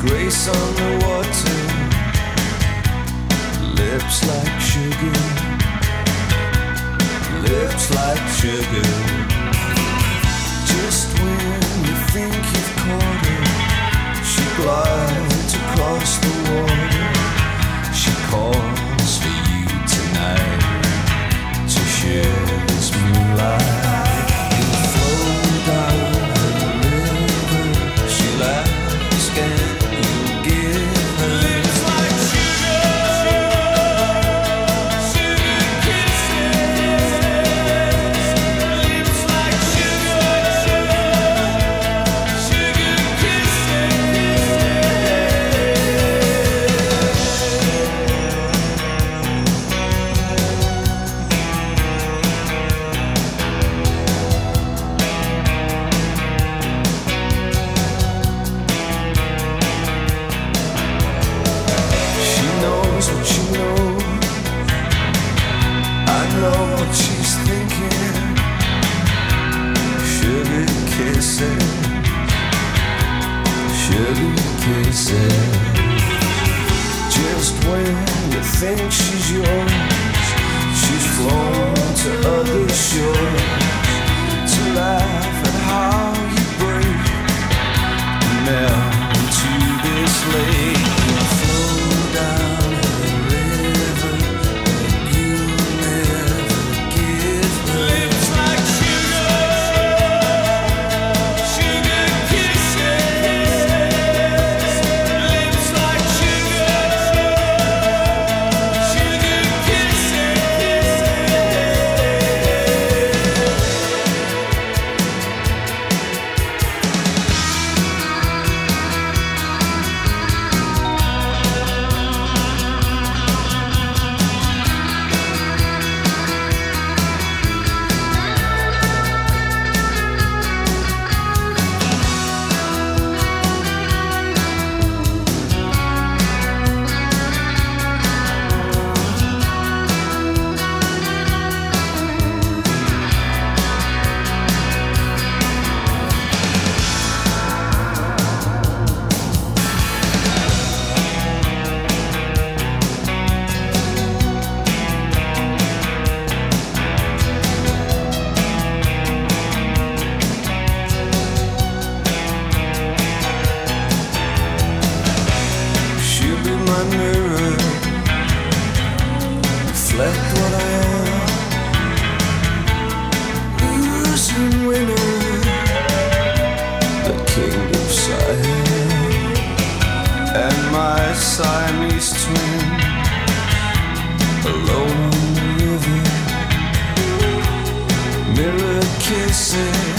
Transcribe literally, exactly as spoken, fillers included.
Grace on the water, lips like sugar, lips like sugar. Just when you think you've caught her, she glides across the water. She calls for you tonight to share this moonlight. You flow down her river, she laughs and you give her lips like sugar, sugar kisses. Lips like sugar, sugar kisses. She knows what you know. I know what she's thinking. Sugar kisses, sugar kisses. Just when you think she's yours, she's flown to other shores to laugh at how you break and melt into this lake. You flow down the river, but you never give her lips like sugar, sugar kisses. Lips like sugar, sugar kisses. She'll be my mirror, reflect what I am. Losing winner, the king of Siam, and my Siamese twin, alone on the river. Mirror kisses,